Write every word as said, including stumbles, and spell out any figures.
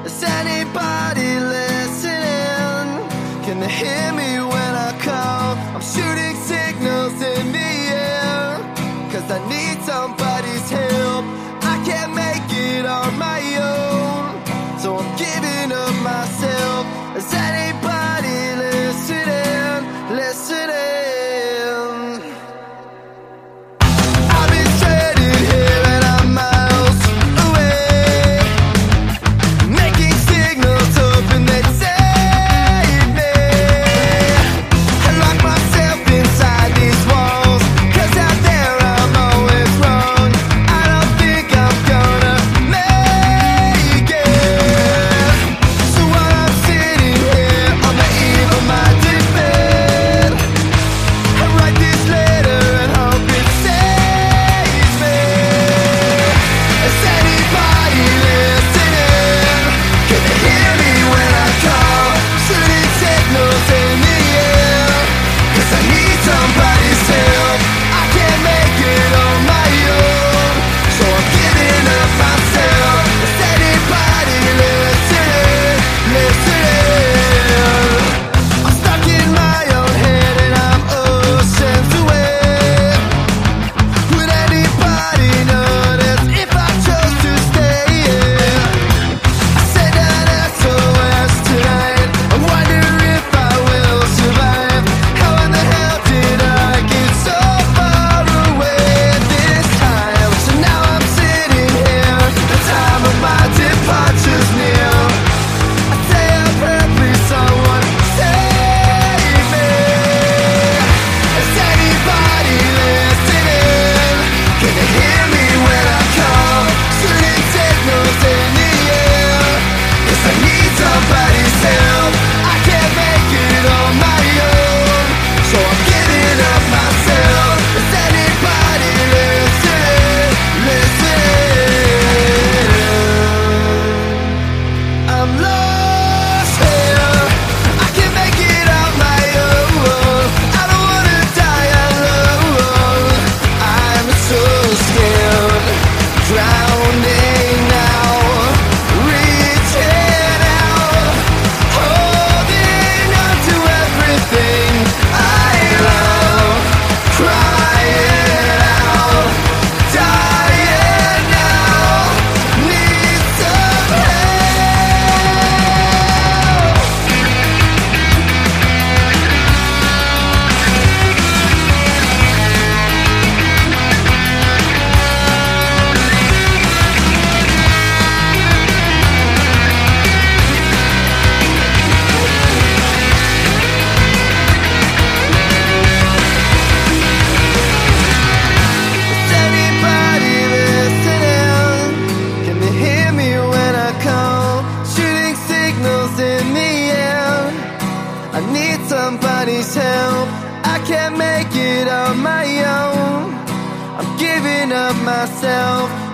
Is anybody listening? Can they hear me when I call? I'm shooting signals in the air, cause I need somebody's help. I can't make it on my own, so I'm giving up myself. Is anybody listening? Listening? I've been stranded here and I'm miles away, making signals hoping they'd save me. I lock myself inside these walls, cause out there I'm always wrong. I don't think I'm gonna make it. So while I'm sitting here on the eve of my defeat, I write this letter and hope it saves me. Is anybody listening? Can they hear me when I call? Shooting signals in the air, cause I need somebody's help. I can't make it on my own, so I'm giving up myself. Is anybody listening? Listening? I'm stuck in my own head and I'm oceans away. Would anybody notice if I chose to stay here? I send an S O S tonight. I wonder if I will survive. How in the hell did I get so far away this time? So now I'm sitting here, the time of my departure's near. I say a prayer, please someone save me. Is anybody listening? Can they hear me when I call? Shooting signals in the air, cause I need somebody's help. I can't make it on my own, so I'm giving up myself. Is anybody listening? Listening? I'm lost here, I can't make it on my own. I don't wanna die alone. I'm so scared, drowning now, reaching out, holding on to everything I love, crying out, dying now, need some help. Is anybody listening? Can they hear me when I call? Shooting signals in the air, I need somebody's help. I can't make it on my own, I'm giving up myself.